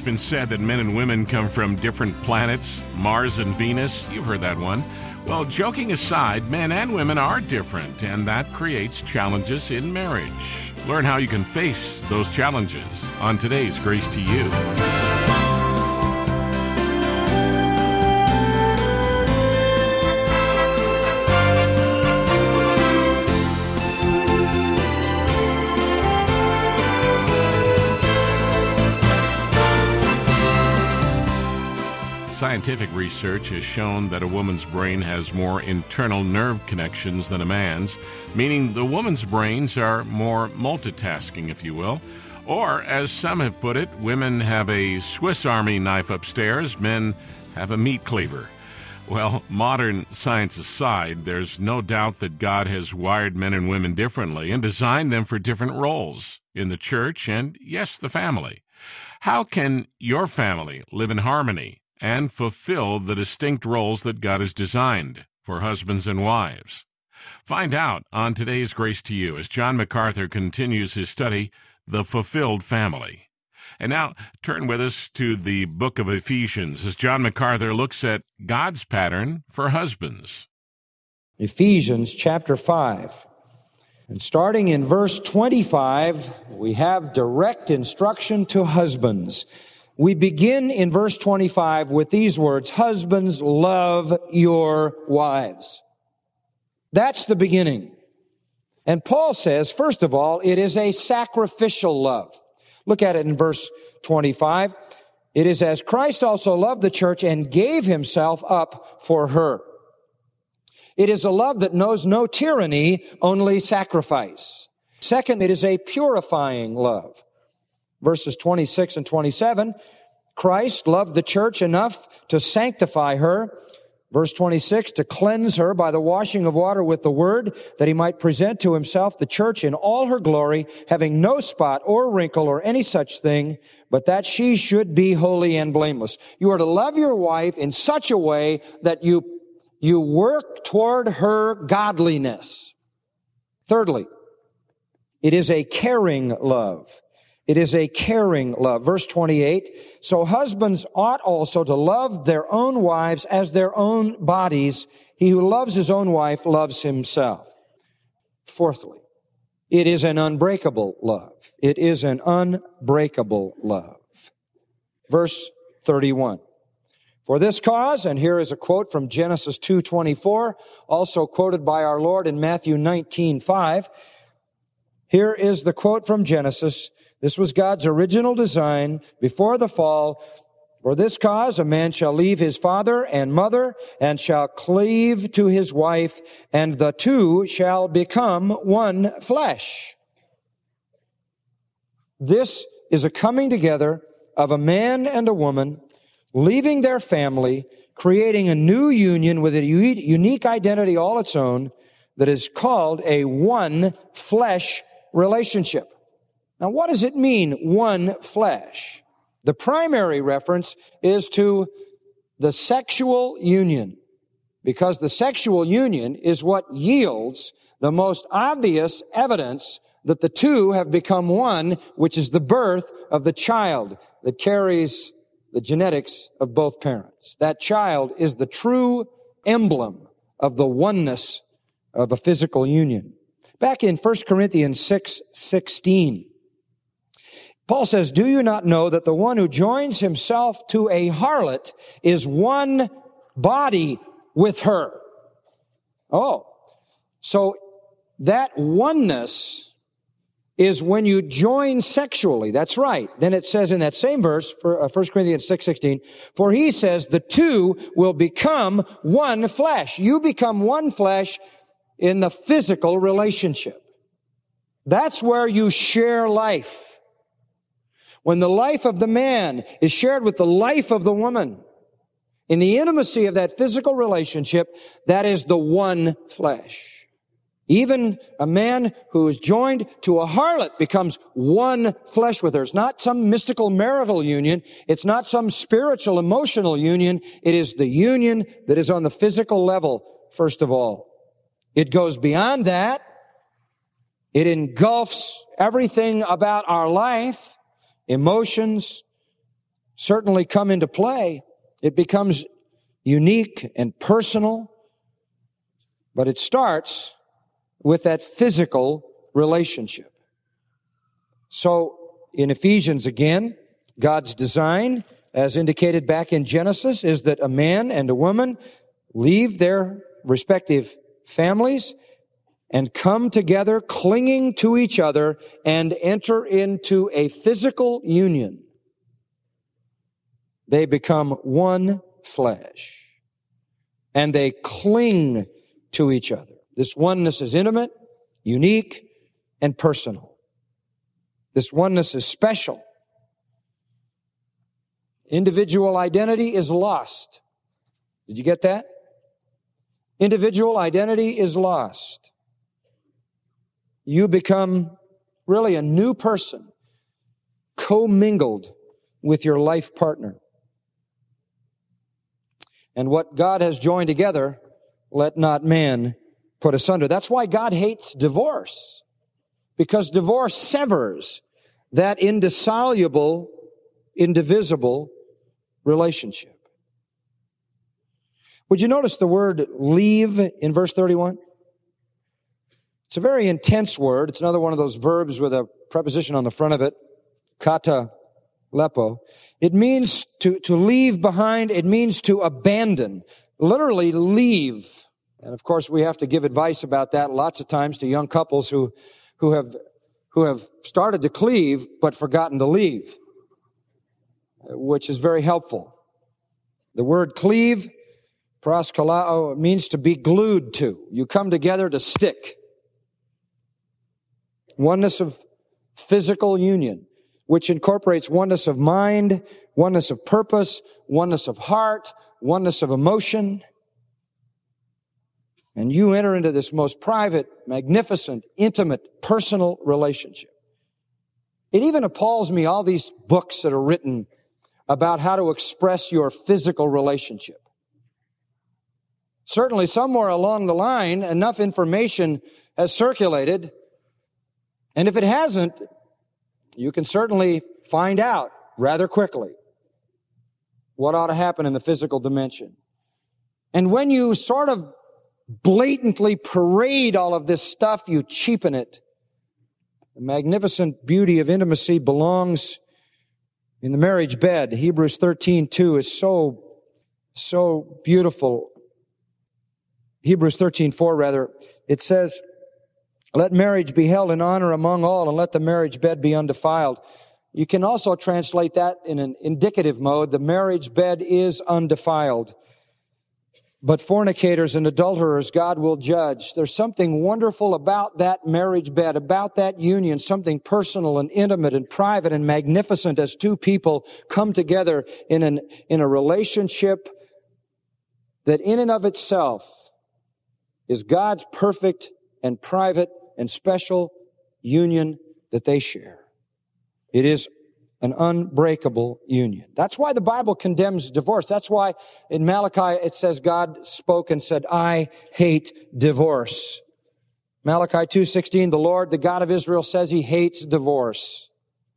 been said that men and women come from different planets, Mars and Venus. You've heard that one. Well, joking aside, men and women are different, and that creates challenges in marriage. Learn how you can face those challenges on today's Grace to You. Scientific research has shown that a woman's brain has more internal nerve connections than a man's, meaning the woman's brains are more multitasking, if you will. Or, as some have put it, women have a Swiss Army knife upstairs, men have a meat cleaver. Well, modern science aside, there's no doubt that God has wired men and women differently and designed them for different roles in the church and, yes, the family. How can your family live in harmony and fulfill the distinct roles that God has designed for husbands and wives? Find out on today's Grace to You as John MacArthur continues his study, The Fulfilled Family. And now, turn with us to the book of Ephesians as John MacArthur looks at God's pattern for husbands. Ephesians chapter 5. And starting in verse 25, we have direct instruction to husbands. We begin in verse 25 with these words, "Husbands, love your wives." That's the beginning. And Paul says, first of all, it is a sacrificial love. Look at it in verse 25. It is as Christ also loved the church and gave himself up for her. It is a love that knows no tyranny, only sacrifice. Second, it is a purifying love. Verses 26 and 27, Christ loved the church enough to sanctify her. Verse 26, to cleanse her by the washing of water with the word, that he might present to himself the church in all her glory, having no spot or wrinkle or any such thing, but that she should be holy and blameless. You are to love your wife in such a way that you work toward her godliness. Thirdly, it is a caring love. It is a caring love. Verse 28, so husbands ought also to love their own wives as their own bodies. He who loves his own wife loves himself. Fourthly, it is an unbreakable love. It is an unbreakable love. Verse 31. For this cause, and here is a quote from Genesis 2:24, also quoted by our Lord in Matthew 19:5. Here is the quote from Genesis. This was God's original design before the fall. For this cause, a man shall leave his father and mother and shall cleave to his wife, and the two shall become one flesh. This is a coming together of a man and a woman, leaving their family, creating a new union with a unique identity all its own that is called a one flesh relationship. Now, what does it mean, one flesh? The primary reference is to the sexual union, because the sexual union is what yields the most obvious evidence that the two have become one, which is the birth of the child that carries the genetics of both parents. That child is the true emblem of the oneness of a physical union. Back in 1 Corinthians 6:16, Paul says, do you not know that the one who joins himself to a harlot is one body with her? Oh, so that oneness is when you join sexually. That's right. Then it says in that same verse, for 1 Corinthians 6:16, for he says the two will become one flesh. You become one flesh in the physical relationship. That's where you share life. When the life of the man is shared with the life of the woman, in the intimacy of that physical relationship, that is the one flesh. Even a man who is joined to a harlot becomes one flesh with her. It's not some mystical marital union. It's not some spiritual, emotional union. It is the union that is on the physical level, first of all. It goes beyond that. It engulfs everything about our life, emotions, certainly come into play. It becomes unique and personal, but it starts with that physical relationship. So in Ephesians again, God's design, as indicated back in Genesis, is that a man and a woman leave their respective families and come together, clinging to each other, and enter into a physical union. They become one flesh, and they cling to each other. This oneness is intimate, unique, and personal. This oneness is special. Individual identity is lost. Did you get that? Individual identity is lost. You become really a new person, commingled with your life partner. And what God has joined together, let not man put asunder. That's why God hates divorce, because divorce severs that indissoluble, indivisible relationship. Would you notice the word leave in verse 31? It's a very intense word. It's another one of those verbs with a preposition on the front of it, kata lepo. It means to leave behind. It means to abandon, literally leave. And of course, we have to give advice about that lots of times to young couples who have started to cleave but forgotten to leave, which is very helpful. The word cleave, proskalao, means to be glued to. You come together to stick. Oneness of physical union, which incorporates oneness of mind, oneness of purpose, oneness of heart, oneness of emotion. And you enter into this most private, magnificent, intimate, personal relationship. It even appalls me, all these books that are written about how to express your physical relationship. Certainly, somewhere along the line, enough information has circulated, and if it hasn't, you can certainly find out rather quickly what ought to happen in the physical dimension. And when you sort of blatantly parade all of this stuff, you cheapen it. The magnificent beauty of intimacy belongs in the marriage bed. Hebrews 13:2 is so beautiful. Hebrews 13:4 rather, it says, let marriage be held in honor among all, and let the marriage bed be undefiled. You can also translate that in an indicative mode. The marriage bed is undefiled. But fornicators and adulterers God will judge. There's something wonderful about that marriage bed, about that union, something personal and intimate and private and magnificent as two people come together in a relationship that in and of itself is God's perfect and private and special union that they share. It is an unbreakable union. That's why the Bible condemns divorce. That's why in Malachi it says God spoke and said, I hate divorce. Malachi 2:16, the Lord, the God of Israel, says he hates divorce.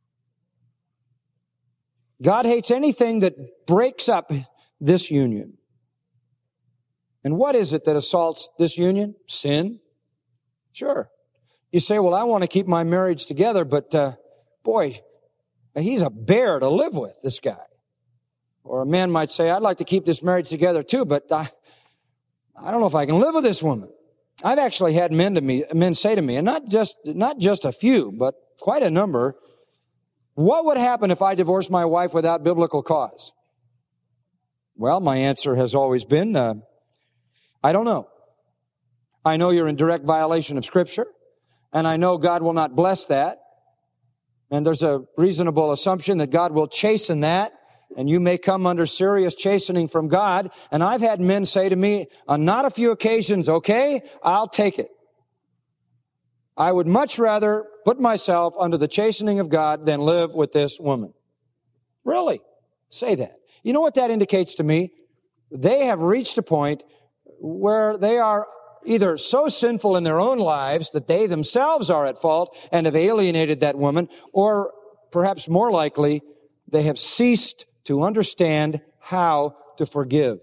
God hates anything that breaks up this union. And what is it that assaults this union? Sin. Sure. You say, well, I want to keep my marriage together, but boy, he's a bear to live with, this guy. Or a man might say, I'd like to keep this marriage together too, but I don't know if I can live with this woman. I've actually had men say to me, and not just a few, but quite a number, what would happen if I divorced my wife without biblical cause? Well, my answer has always been, I don't know. I know you're in direct violation of Scripture, and I know God will not bless that. And there's a reasonable assumption that God will chasten that, and you may come under serious chastening from God. And I've had men say to me on not a few occasions, okay, I'll take it. I would much rather put myself under the chastening of God than live with this woman. Really? Say that. You know what that indicates to me? They have reached a point where they are either so sinful in their own lives that they themselves are at fault and have alienated that woman, or perhaps more likely, they have ceased to understand how to forgive.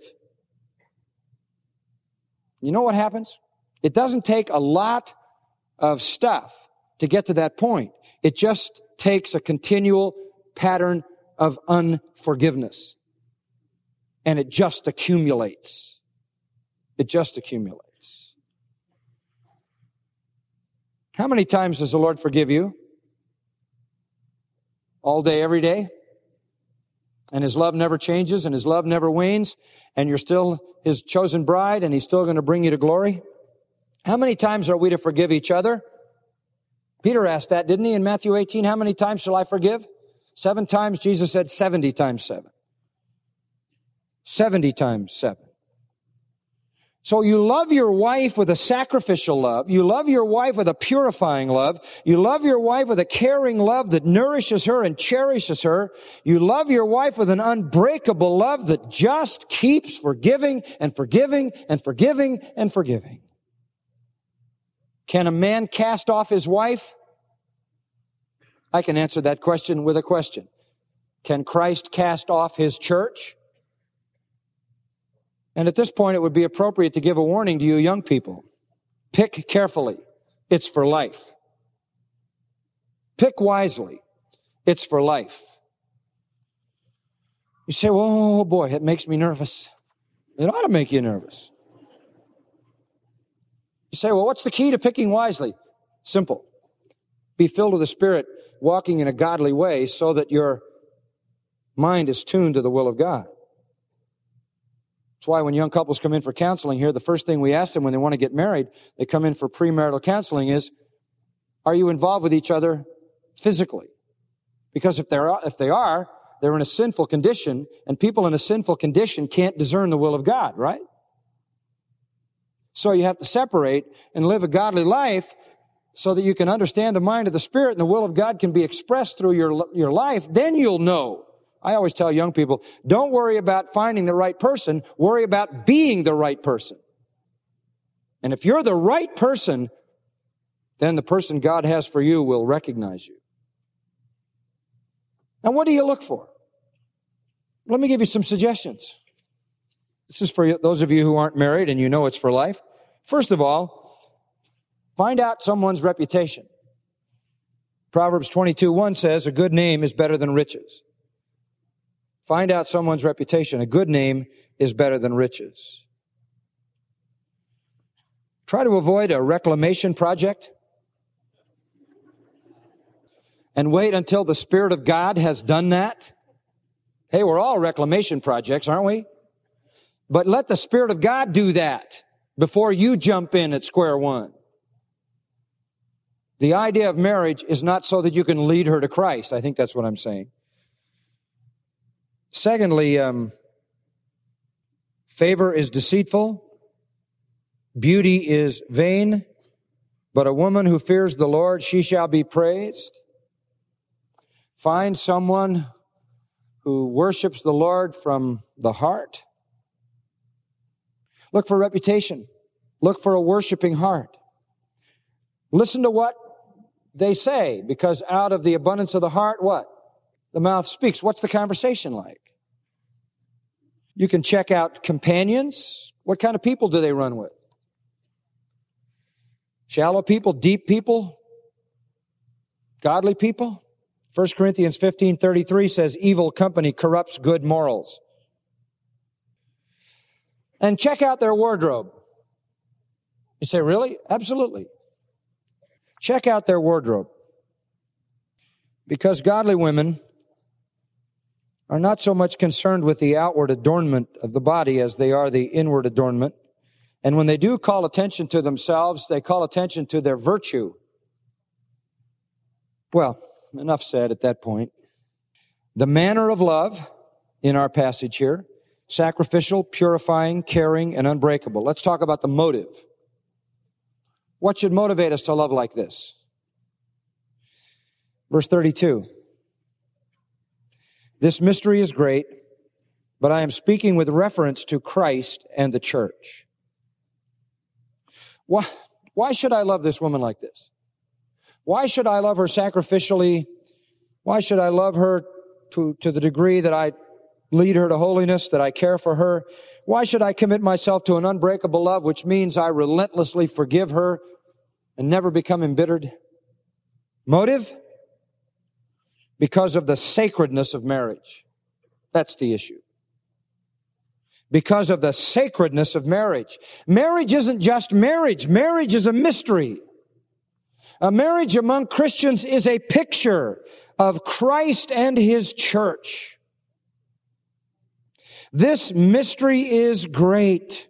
You know what happens? It doesn't take a lot of stuff to get to that point. It just takes a continual pattern of unforgiveness. And it just accumulates. It just accumulates. How many times does the Lord forgive you? All day, every day? And His love never changes and His love never wanes, and you're still His chosen bride and He's still going to bring you to glory? How many times are we to forgive each other? Peter asked that, didn't he, in Matthew 18? How many times shall I forgive? 7 times. Jesus said 70 times 7. 70 times 7. So you love your wife with a sacrificial love. You love your wife with a purifying love. You love your wife with a caring love that nourishes her and cherishes her. You love your wife with an unbreakable love that just keeps forgiving and forgiving and forgiving and forgiving. Can a man cast off his wife? I can answer that question with a question. Can Christ cast off His church? And at this point, it would be appropriate to give a warning to you young people. Pick carefully. It's for life. Pick wisely. It's for life. You say, oh boy, it makes me nervous. It ought to make you nervous. You say, well, what's the key to picking wisely? Simple. Be filled with the Spirit, walking in a godly way so that your mind is tuned to the will of God. That's why when young couples come in for counseling here, the first thing we ask them when they want to get married, they come in for premarital counseling is, are you involved with each other physically? Because if they are, they're in a sinful condition, and people in a sinful condition can't discern the will of God, right? So you have to separate and live a godly life so that you can understand the mind of the Spirit and the will of God can be expressed through your life. Then you'll know. I always tell young people, don't worry about finding the right person, worry about being the right person. And if you're the right person, then the person God has for you will recognize you. Now, what do you look for? Let me give you some suggestions. This is for those of you who aren't married and you know it's for life. First of all, find out someone's reputation. Proverbs 22:1 says, a good name is better than riches. Find out someone's reputation. A good name is better than riches. Try to avoid a reclamation project and wait until the Spirit of God has done that. Hey, we're all reclamation projects, aren't we? But let the Spirit of God do that before you jump in at square one. The idea of marriage is not so that you can lead her to Christ. I think that's what I'm saying. Secondly, favor is deceitful, beauty is vain, but a woman who fears the Lord, she shall be praised. Find someone who worships the Lord from the heart. Look for reputation. Look for a worshiping heart. Listen to what they say, because out of the abundance of the heart, what? The mouth speaks. What's the conversation like? You can check out companions. What kind of people do they run with? Shallow people, deep people, godly people? 1 Corinthians 15:33 says, evil company corrupts good morals. And check out their wardrobe. You say, really? Absolutely. Check out their wardrobe. Because godly women are not so much concerned with the outward adornment of the body as they are the inward adornment. And when they do call attention to themselves, they call attention to their virtue. Well, enough said at that point. The manner of love in our passage here, sacrificial, purifying, caring, and unbreakable. Let's talk about the motive. What should motivate us to love like this? Verse 32. This mystery is great, but I am speaking with reference to Christ and the church. Why should I love this woman like this? Why should I love her sacrificially? Why should I love her to the degree that I lead her to holiness, that I care for her? Why should I commit myself to an unbreakable love, which means I relentlessly forgive her and never become embittered? Motive? Because of the sacredness of marriage. That's the issue. Because of the sacredness of marriage. Marriage isn't just marriage. Marriage is a mystery. A marriage among Christians is a picture of Christ and His church. This mystery is great.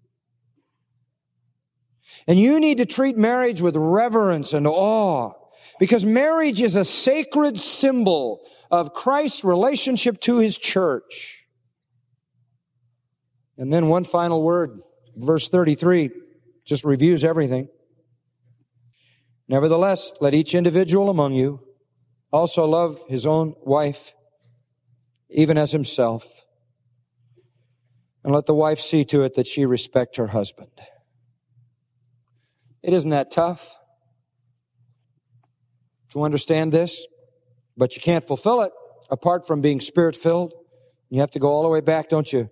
And you need to treat marriage with reverence and awe, because marriage is a sacred symbol of Christ's relationship to His church. And then one final word, verse 33, just reviews everything. Nevertheless, let each individual among you also love his own wife, even as himself. And let the wife see to it that she respect her husband. It isn't that tough to understand this, but you can't fulfill it apart from being Spirit-filled. You have to go all the way back, don't you?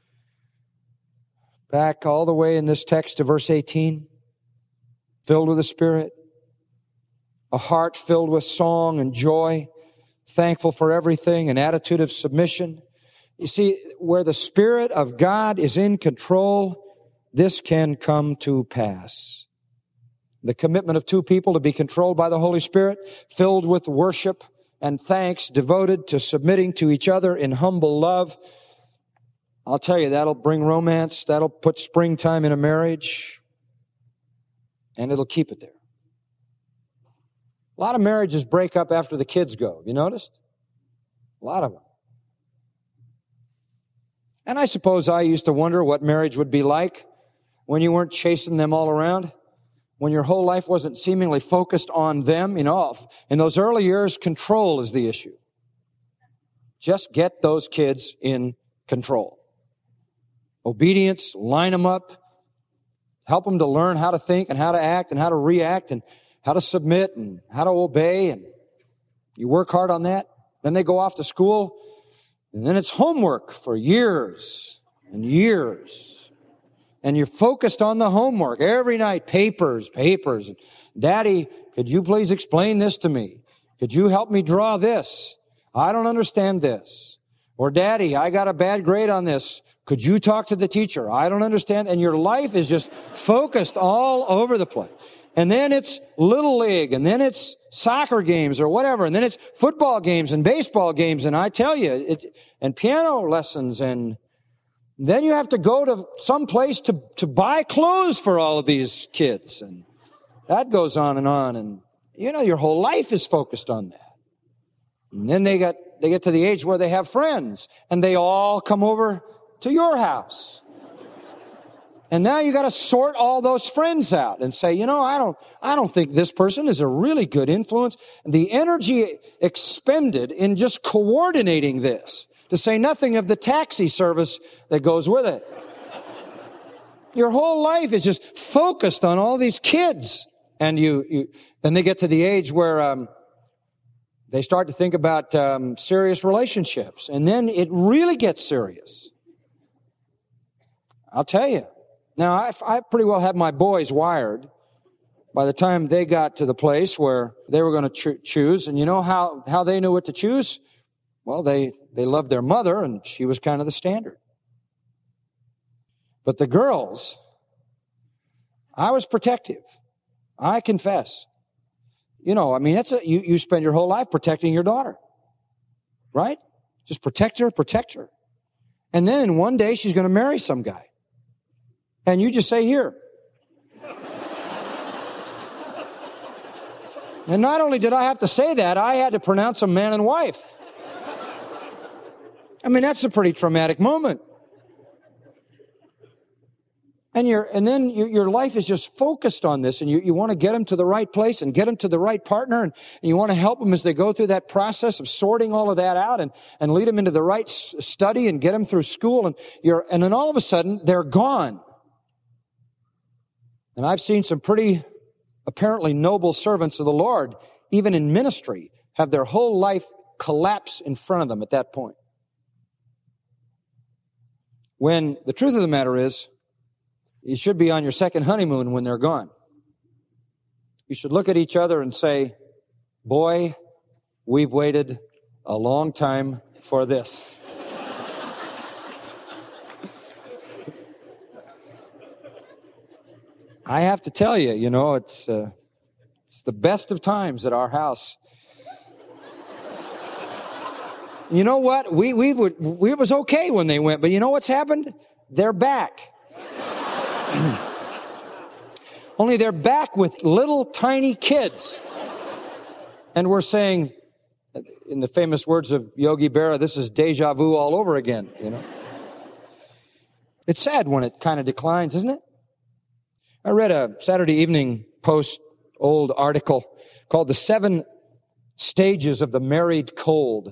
Back all the way in this text to verse 18. Filled with the Spirit. A heart filled with song and joy. Thankful for everything. An attitude of submission. You see, where the Spirit of God is in control, this can come to pass. The commitment of two people to be controlled by the Holy Spirit, filled with worship and thanks, devoted to submitting to each other in humble love. I'll tell you, that'll bring romance. That'll put springtime in a marriage. And it'll keep it there. A lot of marriages break up after the kids go. You noticed? A lot of them. And I suppose I used to wonder what marriage would be like when you weren't chasing them all around, when your whole life wasn't seemingly focused on them. You know, in those early years, control is the issue. Just get those kids in control. Obedience, line them up, help them to learn how to think and how to act and how to react and how to submit and how to obey, and you work hard on that. Then they go off to school, and then it's homework for years and years. And you're focused on the homework every night, papers. And, Daddy, could you please explain this to me? Could you help me draw this? I don't understand this. Or, Daddy, I got a bad grade on this. Could you talk to the teacher? I don't understand. And your life is just focused all over the place. And then it's Little League, and then it's soccer games or whatever, and then it's football games and baseball games, and I tell you, and piano lessons, and then you have to go to some place to buy clothes for all of these kids, and that goes on, and you know, your whole life is focused on that. And then they get to the age where they have friends, and they all come over to your house. And now you got to sort all those friends out and say, you know, I don't think this person is a really good influence. The energy expended in just coordinating this, to say nothing of the taxi service that goes with it. Your whole life is just focused on all these kids. And then they get to the age where they start to think about serious relationships. And then it really gets serious. I'll tell you. Now, I pretty well had my boys wired by the time they got to the place where they were going to choose. And you know how they knew what to choose? Well, they loved their mother, and she was kind of the standard. But the girls, I was protective. I confess. You know, I mean, you spend your whole life protecting your daughter. Right? Just protect her. And then one day she's going to marry some guy. And you just say, here. And not only did I have to say that, I had to pronounce them man and wife. I mean, that's a pretty traumatic moment. And then your life is just focused on this, and you want to get them to the right place and get them to the right partner, and you want to help them as they go through that process of sorting all of that out and lead them into the right study and get them through school, and then all of a sudden they're gone. And I've seen some pretty apparently noble servants of the Lord, even in ministry, have their whole life collapse in front of them at that point. when the truth of the matter is, you should be on your second honeymoon when they're gone. You should look at each other and say, boy, we've waited a long time for this. I have to tell you, it's the best of times at our house. You know what? We was okay when they went, but you know what's happened? They're back. Only they're back with little tiny kids. And we're saying, in the famous words of Yogi Berra, this is deja vu all over again, It's sad when it kind of declines, isn't it? I read a Saturday Evening Post old article called The 7 Stages of the Married Cold.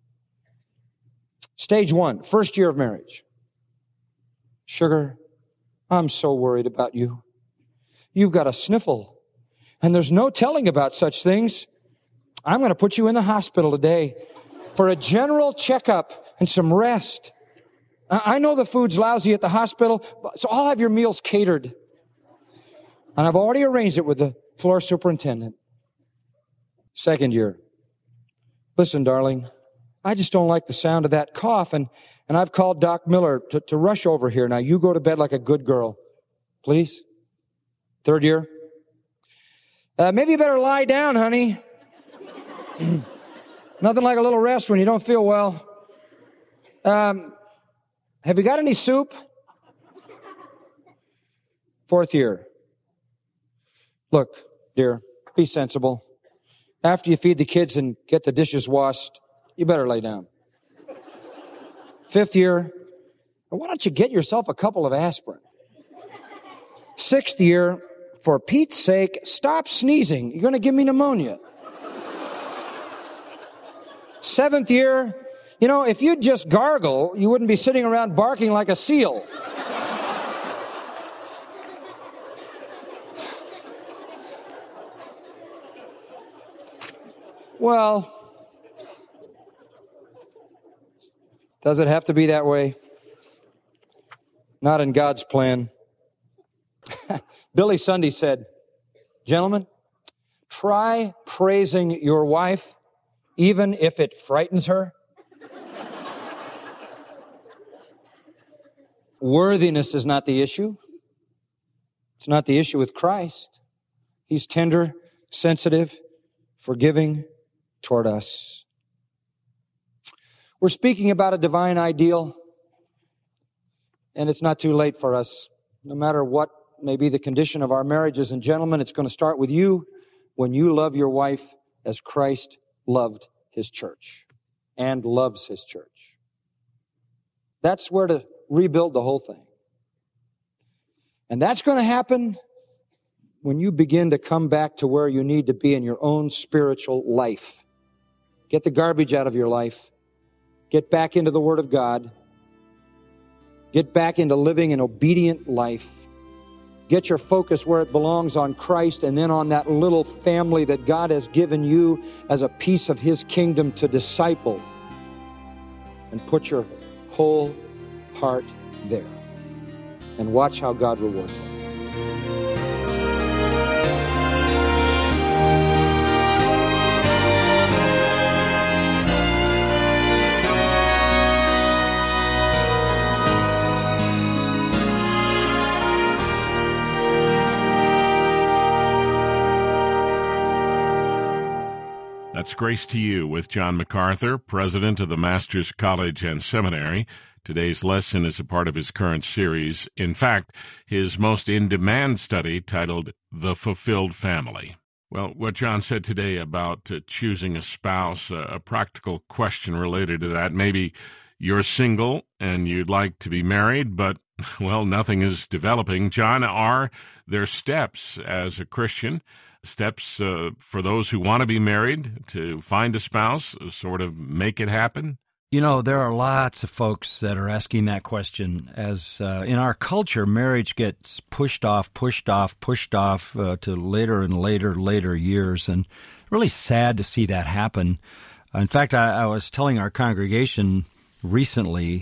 Stage 1, first year of marriage. Sugar, I'm so worried about you. You've got a sniffle, and there's no telling about such things. I'm going to put you in the hospital today for a general checkup and some rest. I know the food's lousy at the hospital, so I'll have your meals catered. And I've already arranged it with the floor superintendent. Second year. Listen, darling, I just don't like the sound of that cough, and I've called Doc Miller to rush over here. Now, you go to bed like a good girl. Please? Third year. Maybe you better lie down, honey. Nothing like a little rest when you don't feel well. Have you got any soup? Fourth year. Look, dear, be sensible. After you feed the kids and get the dishes washed, you better lay down. Fifth year, why don't you get yourself a couple of aspirin? Sixth year, for Pete's sake, stop sneezing. You're going to give me pneumonia. Seventh year, if you'd just gargle, you wouldn't be sitting around barking like a seal. Well, does it have to be that way? Not in God's plan. Billy Sunday said, gentlemen, try praising your wife even if it frightens her. Worthiness is not the issue. It's not the issue with Christ. He's tender, sensitive, forgiving toward us. We're speaking about a divine ideal, and it's not too late for us. No matter what may be the condition of our marriages, and gentlemen, it's going to start with you when you love your wife as Christ loved His church and loves His church. That's where to rebuild the whole thing. And that's going to happen when you begin to come back to where you need to be in your own spiritual life. Get the garbage out of your life. Get back into the Word of God. Get back into living an obedient life. Get your focus where it belongs, on Christ, and then on that little family that God has given you as a piece of His kingdom to disciple. And put your whole heart there. And watch how God rewards them. That's Grace to You with John MacArthur, president of the Master's College and Seminary. Today's lesson is a part of his current series. In fact, his most in-demand study titled The Fulfilled Family. Well, what John said today about choosing a spouse, a practical question related to that. Maybe you're single and you'd like to be married, but, well, nothing is developing. John, are there steps as a Christian, steps for those who want to be married to find a spouse, sort of make it happen? There are lots of folks that are asking that question. As in our culture, marriage gets pushed off to later and later years, and really sad to see that happen. In fact, I was telling our congregation recently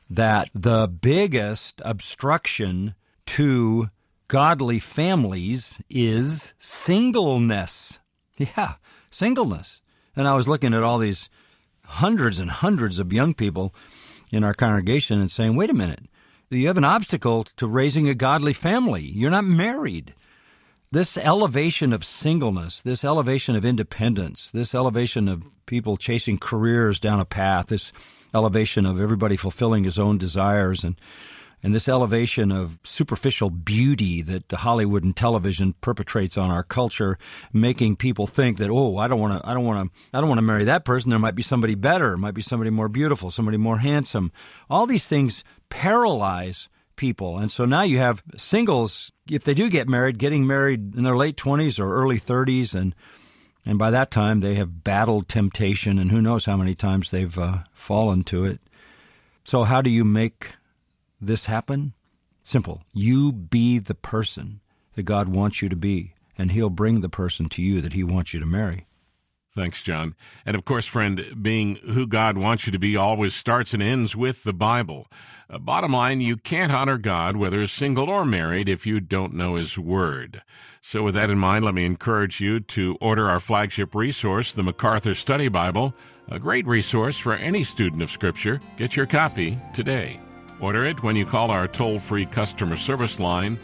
that the biggest obstruction to godly families is singleness. Yeah, singleness. And I was looking at all these hundreds and hundreds of young people in our congregation and saying, wait a minute, you have an obstacle to raising a godly family. You're not married. This elevation of singleness, this elevation of independence, this elevation of people chasing careers down a path, this elevation of everybody fulfilling his own desires, and this elevation of superficial beauty that the Hollywood and television perpetrates on our culture, making people think that, oh, I don't want to marry that person. There might be somebody better. It might be somebody more beautiful, somebody more handsome. All these things paralyze people. And so now you have singles, if they do get married, getting married in their late 20s or early 30s, and by that time they have battled temptation, and who knows how many times they've fallen to it. So how do you make this happen? Simple. You be the person that God wants you to be, and He'll bring the person to you that He wants you to marry. Thanks, John. And of course, friend, being who God wants you to be always starts and ends with the Bible. Bottom line, you can't honor God, whether single or married, if you don't know His Word. So with that in mind, let me encourage you to order our flagship resource, the MacArthur Study Bible, a great resource for any student of Scripture. Get your copy today. Order it when you call our toll-free customer service line,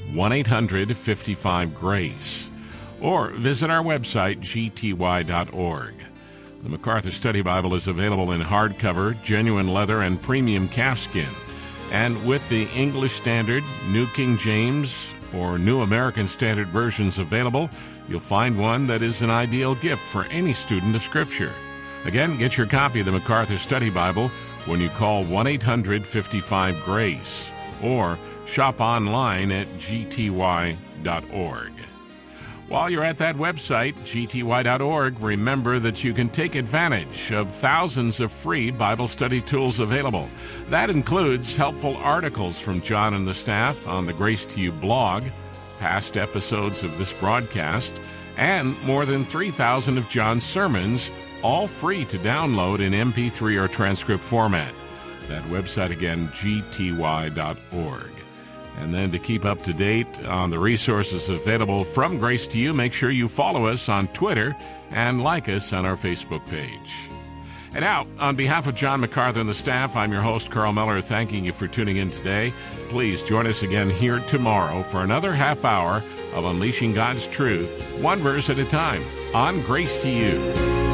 1-800-55-GRACE. Or visit our website, gty.org. The MacArthur Study Bible is available in hardcover, genuine leather, and premium calfskin. And with the English Standard, New King James, or New American Standard versions available, you'll find one that is an ideal gift for any student of Scripture. Again, get your copy of the MacArthur Study Bible when you call 1-800-55-GRACE or shop online at gty.org. While you're at that website, gty.org, remember that you can take advantage of thousands of free Bible study tools available. That includes helpful articles from John and the staff on the Grace to You blog, past episodes of this broadcast, and more than 3,000 of John's sermons, all free to download in MP3 or transcript format. That website again, gty.org. And then to keep up to date on the resources available from Grace to You, make sure you follow us on Twitter and like us on our Facebook page. And now, on behalf of John MacArthur and the staff, I'm your host, Carl Miller, thanking you for tuning in today. Please join us again here tomorrow for another half hour of Unleashing God's Truth, one verse at a time, on Grace to You.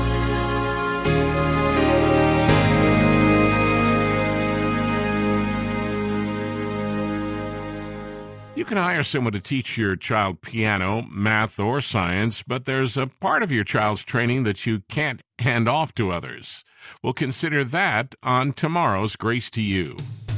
You can hire someone to teach your child piano, math, or science, but there's a part of your child's training that you can't hand off to others. We'll consider that on tomorrow's Grace to You.